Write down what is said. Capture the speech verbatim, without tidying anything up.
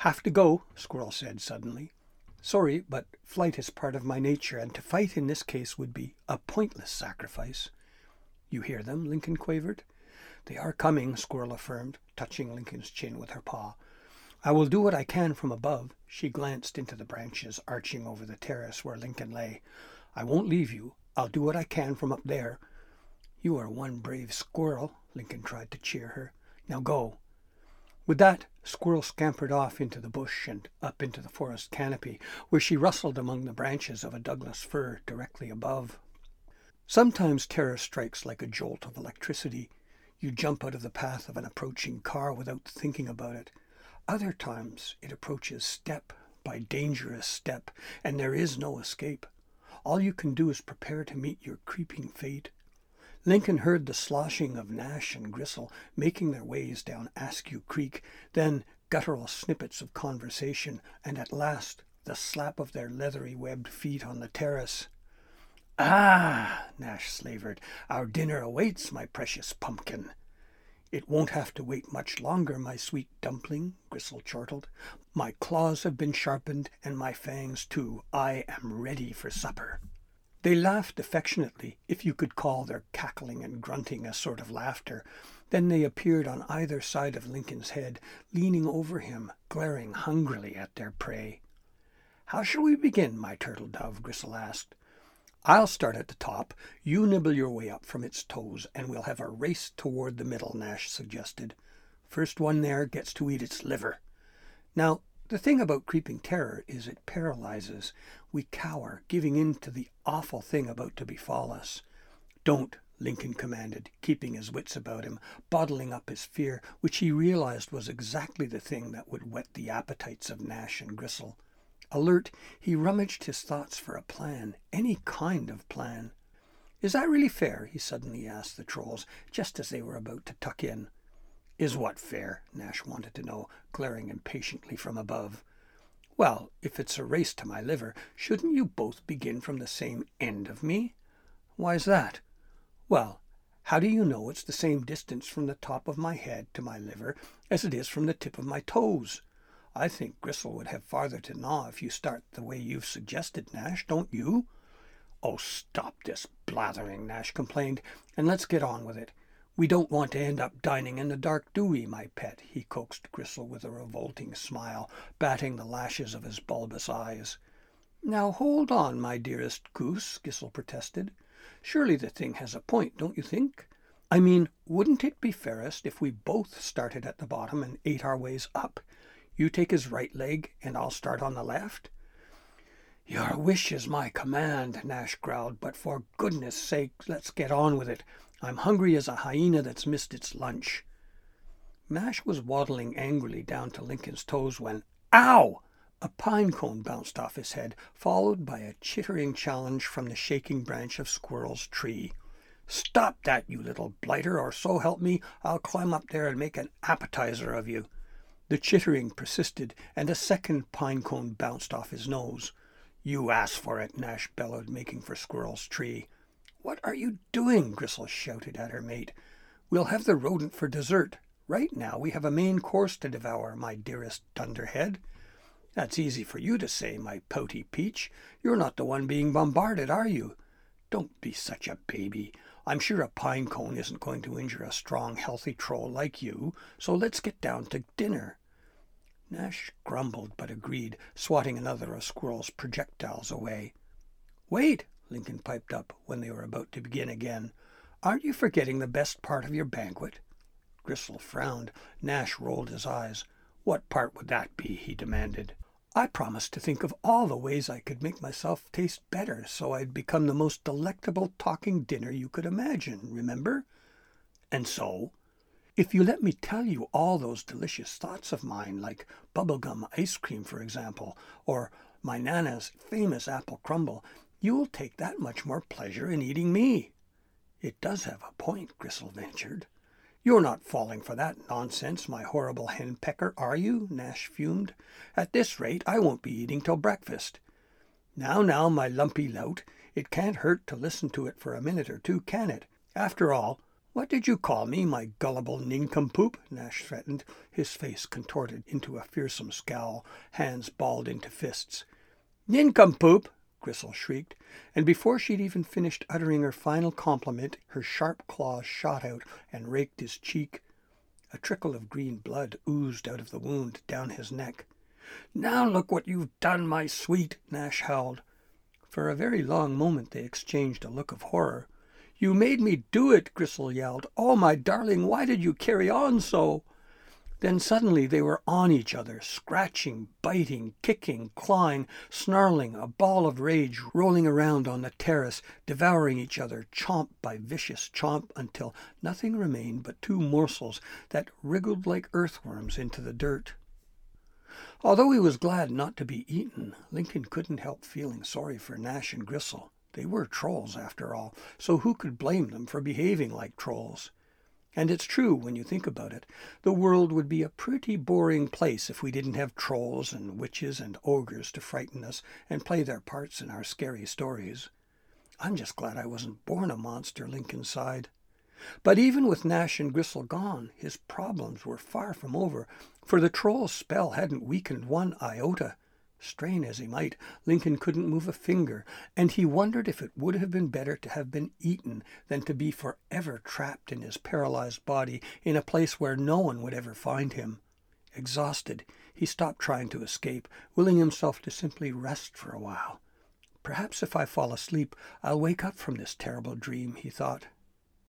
Have to go, Squirrel said suddenly. Sorry, but flight is part of my nature, and to fight in this case would be a pointless sacrifice. You hear them? Lincoln quavered. They are coming, Squirrel affirmed, touching Lincoln's chin with her paw. I will do what I can from above. She glanced into the branches arching over the terrace where Lincoln lay. I won't leave you. I'll do what I can from up there. You are one brave squirrel, Lincoln tried to cheer her. Now go. With that, Squirrel scampered off into the bush and up into the forest canopy, where she rustled among the branches of a Douglas fir directly above. Sometimes terror strikes like a jolt of electricity. You jump out of the path of an approaching car without thinking about it. Other times it approaches step by dangerous step, and there is no escape. All you can do is prepare to meet your creeping fate. Lincoln heard the sloshing of Nash and Gristle making their ways down Askew Creek, then guttural snippets of conversation, and at last the slap of their leathery webbed feet on the terrace. Ah, Nash slavered, our dinner awaits, my precious pumpkin. It won't have to wait much longer, my sweet dumpling, Gristle chortled. My claws have been sharpened, and my fangs too. I am ready for supper. They laughed affectionately, if you could call their cackling and grunting a sort of laughter. Then they appeared on either side of Lincoln's head, leaning over him, glaring hungrily at their prey. How shall we begin, my turtle dove? Gristle asked. I'll start at the top. You nibble your way up from its toes, and we'll have a race toward the middle, Nash suggested. First one there gets to eat its liver. Now, the thing about creeping terror is it paralyzes. We cower, giving in to the awful thing about to befall us. Don't, Lincoln commanded, keeping his wits about him, bottling up his fear, which he realized was exactly the thing that would whet the appetites of Nash and Gristle. Alert, he rummaged his thoughts for a plan, any kind of plan. Is that really fair? He suddenly asked the trolls, just as they were about to tuck in. Is what fair? Nash wanted to know, glaring impatiently from above. Well, if it's a race to my liver, shouldn't you both begin from the same end of me? Why's that? Well, how do you know it's the same distance from the top of my head to my liver as it is from the tip of my toes? I think Gristle would have farther to gnaw if you start the way you've suggested, Nash, don't you? Oh, stop this blathering, Nash complained, and let's get on with it. We don't want to end up dining in the dark, do we, my pet? He coaxed Gristle with a revolting smile, batting the lashes of his bulbous eyes. Now hold on, my dearest goose, Gristle protested. Surely the thing has a point, don't you think? I mean, wouldn't it be fairest if we both started at the bottom and ate our ways up? You take his right leg, and I'll start on the left? Your wish is my command, Nash growled, but for goodness sake, let's get on with it. I'm hungry as a hyena that's missed its lunch. Nash was waddling angrily down to Lincoln's toes when, ow! A pine cone bounced off his head, followed by a chittering challenge from the shaking branch of Squirrel's tree. Stop that, you little blighter, or so help me, I'll climb up there and make an appetizer of you. The chittering persisted, and a second pine cone bounced off his nose. You asked for it, Nash bellowed, making for Squirrel's tree. What are you doing? Gristle shouted at her mate. We'll have the rodent for dessert. Right now we have a main course to devour, my dearest dunderhead. That's easy for you to say, my pouty peach. You're not the one being bombarded, are you? Don't be such a baby. I'm sure a pine cone isn't going to injure a strong, healthy troll like you, so let's get down to dinner. Nash grumbled but agreed, swatting another of Squirrel's projectiles away. Wait, Lincoln piped up when they were about to begin again. Aren't you forgetting the best part of your banquet? Gristle frowned. Nash rolled his eyes. What part would that be? He demanded. I promised to think of all the ways I could make myself taste better so I'd become the most delectable talking dinner you could imagine, remember? And so? If you let me tell you all those delicious thoughts of mine, like bubblegum ice cream, for example, or my Nana's famous apple crumble, you'll take that much more pleasure in eating me. It does have a point, Gristle ventured. You're not falling for that nonsense, my horrible henpecker, are you? Nash fumed. At this rate, I won't be eating till breakfast. Now, now, my lumpy lout, it can't hurt to listen to it for a minute or two, can it? After all, "What did you call me, my gullible nincompoop?" Nash threatened, his face contorted into a fearsome scowl, hands balled into fists. "Nincompoop!" Gristle shrieked, and before she'd even finished uttering her final compliment, her sharp claws shot out and raked his cheek. A trickle of green blood oozed out of the wound down his neck. "Now look what you've done, my sweet!" Nash howled. For a very long moment they exchanged a look of horror. "You made me do it!" Gristle yelled. "Oh, my darling, why did you carry on so?" Then suddenly they were on each other, scratching, biting, kicking, clawing, snarling, a ball of rage rolling around on the terrace, devouring each other, chomp by vicious chomp, until nothing remained but two morsels that wriggled like earthworms into the dirt. Although he was glad not to be eaten, Lincoln couldn't help feeling sorry for Nash and Gristle. They were trolls, after all, so who could blame them for behaving like trolls? And it's true, when you think about it, the world would be a pretty boring place if we didn't have trolls and witches and ogres to frighten us and play their parts in our scary stories. "I'm just glad I wasn't born a monster," Lincoln sighed. But even with Nash and Gristle gone, his problems were far from over, for the troll's spell hadn't weakened one iota. Strain as he might, Lincoln couldn't move a finger, and he wondered if it would have been better to have been eaten than to be forever trapped in his paralyzed body in a place where no one would ever find him. Exhausted, he stopped trying to escape, willing himself to simply rest for a while. "Perhaps if I fall asleep, I'll wake up from this terrible dream," he thought.